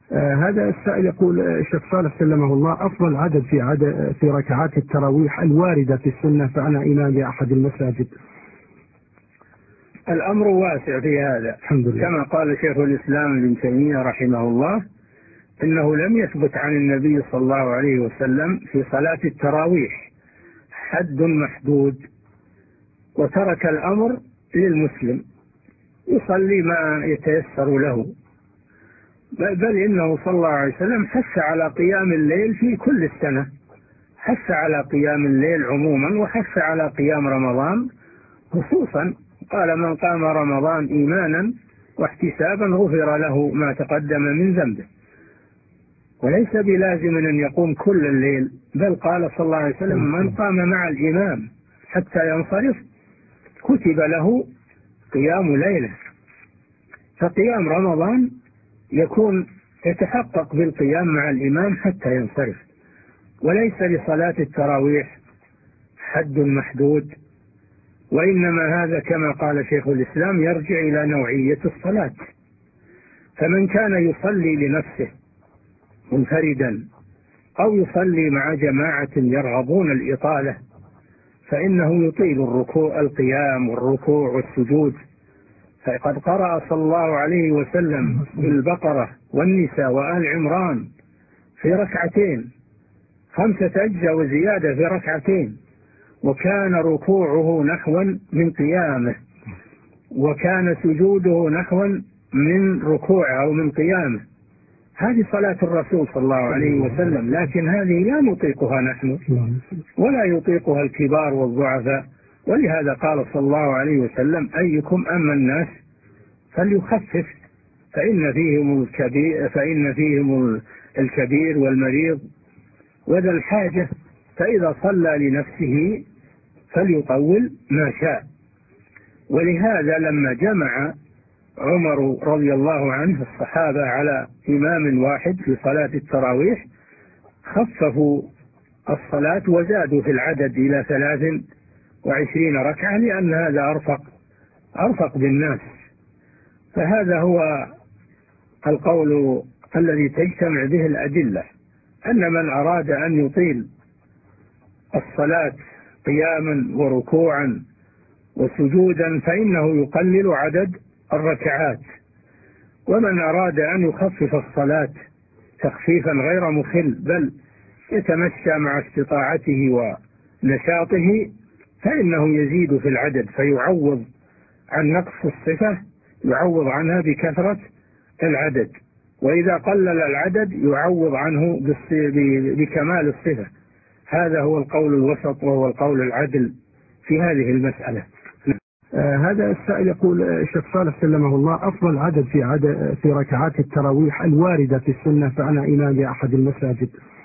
هذا السائل يقول الشيخ صالح سلمه الله، أفضل عدد في ركعات التراويح الواردة في السنة، فأنا إمام لأحد المساجد. الأمر واسع في هذا. الحمد لله. كما قال شيخ الإسلام ابن تيمية رحمه الله إنه لم يثبت عن النبي صلى الله عليه وسلم في صلاة التراويح حد محدود، وترك الأمر للمسلم يصلي ما يتيسر له، بل إنه صلى الله عليه وسلم حث على قيام الليل في كل السنة، حث على قيام الليل عموما وحث على قيام رمضان خصوصا. قال: من قام رمضان إيمانا واحتسابا غفر له ما تقدم من ذنبه. وليس بلازم أن يقوم كل الليل، بل قال صلى الله عليه وسلم: من قام مع الإمام حتى ينصرف كتب له قيام ليلة. فقيام رمضان يتحقق بالقيام مع الإمام حتى ينصرف، وليس لصلاة التراويح حد محدود، وإنما هذا كما قال شيخ الإسلام يرجع إلى نوعية الصلاة. فمن كان يصلي لنفسه منفردا أو يصلي مع جماعة يرغبون الإطالة فإنه يطيل القيام والركوع والسجود. فقد قرأ صلى الله عليه وسلم بالبقرة والنساء وآل عمران في ركعتين، 5 أجزاء وزيادة في ركعتين، وكان ركوعه نحوا من قيامه، وكان سجوده نحوا من ركوعه أو من قيامه. هذه صلاة الرسول صلى الله عليه وسلم، لكن هذه لا نطيقها نحن ولا يطيقها الكبار والضعفاء. ولهذا قال صلى الله عليه وسلم: أيكم أما الناس فليخفف فإن فيهم الكبير والمريض وذا الحاجة، فإذا صلى لنفسه فليطول ما شاء. ولهذا لما جمع عمر رضي الله عنه الصحابة على إمام واحد في صلاة التراويح خففوا الصلاة وزادوا في العدد إلى 23 ركعة، لأن هذا أرفق بالناس. فهذا هو القول الذي تجتمع به الأدلة، أن من أراد أن يطيل الصلاة قياما وركوعا وسجودا فإنه يقلل عدد الركعات، ومن أراد أن يخفف الصلاة تخفيفا غير مخل بل يتمشى مع استطاعته ونشاطه فإنه يزيد في العدد، فيعوض عن نقص الصفة، يعوض عنها بكثرة العدد، وإذا قلل العدد يعوض عنه بكمال الصفة. هذا هو القول الوسط وهو القول العدل في هذه المسألة. هذا السائل يقول الشيخ صالح سلمه الله، أفضل عدد في ركعات التراويح الواردة في السنة، فأنا إمام لأحد المساجد.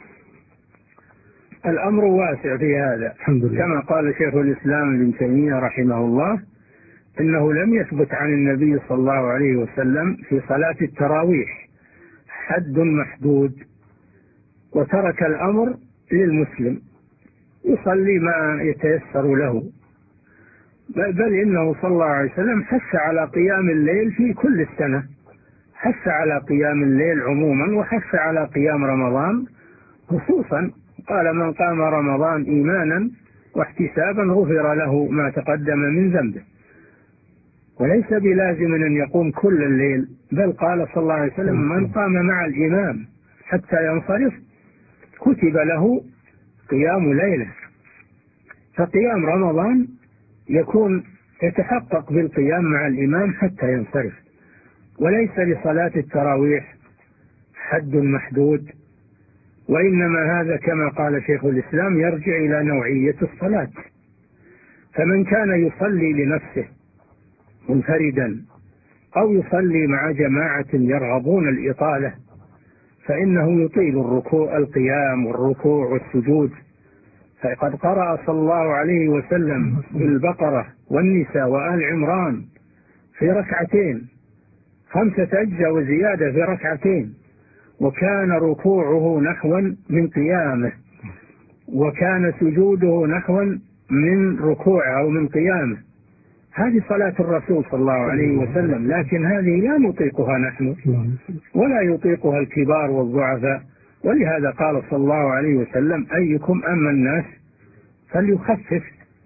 الأمر واسع في هذا. الحمد لله. كما قال شيخ الإسلام ابن تيمية رحمه الله إنه لم يثبت عن النبي صلى الله عليه وسلم في صلاة التراويح حد محدود، وترك الأمر للمسلم يصلي ما يتيسر له، بل إنه صلى الله عليه وسلم حث على قيام الليل في كل السنة، حث على قيام الليل عموما وحث على قيام رمضان خصوصا. قال: من قام رمضان إيمانا واحتسابا غفر له ما تقدم من ذنبه. وليس بلازم أن يقوم كل الليل، بل قال صلى الله عليه وسلم: من قام مع الإمام حتى ينصرف كتب له قيام ليلة. فقيام رمضان يتحقق بالقيام مع الإمام حتى ينصرف، وليس لصلاة التراويح حد محدود، وإنما هذا كما قال شيخ الإسلام يرجع إلى نوعية الصلاة. فمن كان يصلي لنفسه منفردا أو يصلي مع جماعة يرغبون الإطالة فإنه يطيل القيام والركوع والسجود. فقد قرأ صلى الله عليه وسلم بالبقرة والنساء وآل عمران في ركعتين، 5 أجزاء وزيادة في ركعتين، وكان ركوعه نحوا من قيامه، وكان سجوده نحوا من ركوعه أو من قيامه. هذه صلاة الرسول صلى الله عليه وسلم، لكن هذه لا نطيقها نحن ولا يطيقها الكبار والضعفاء. ولهذا قال صلى الله عليه وسلم: أيكم أما الناس فليخفف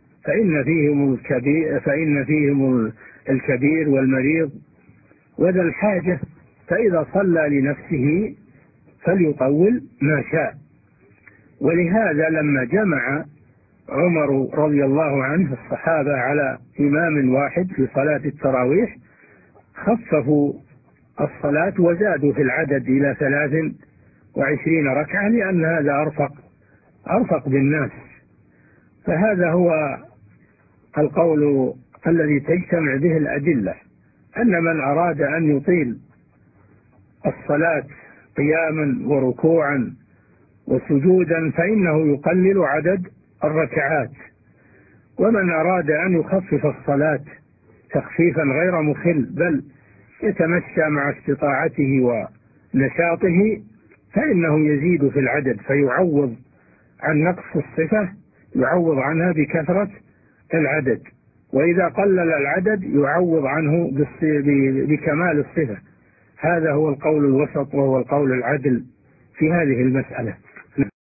فإن فيهم الكبير والمريض وذا الحاجة، فإذا صلى لنفسه فليطول ما شاء. ولهذا لما جمع عمر رضي الله عنه الصحابة على إمام واحد في صلاة التراويح خففوا الصلاة وزادوا في العدد إلى 23 ركعة، لأن هذا أرفق بالناس. فهذا هو القول الذي تجتمع به الأدلة، أن من أراد أن يطيل الصلاة قياما وركوعا وسجودا فإنه يقلل عدد الركعات، ومن أراد أن يخفف الصلاة تخفيفا غير مخل بل يتمشى مع استطاعته ونشاطه فإنه يزيد في العدد، فيعوض عن نقص الصفة، يعوض عنها بكثرة العدد، وإذا قلل العدد يعوض عنه بكمال الصفة. هذا هو القول الوسط وهو القول العدل في هذه المسألة.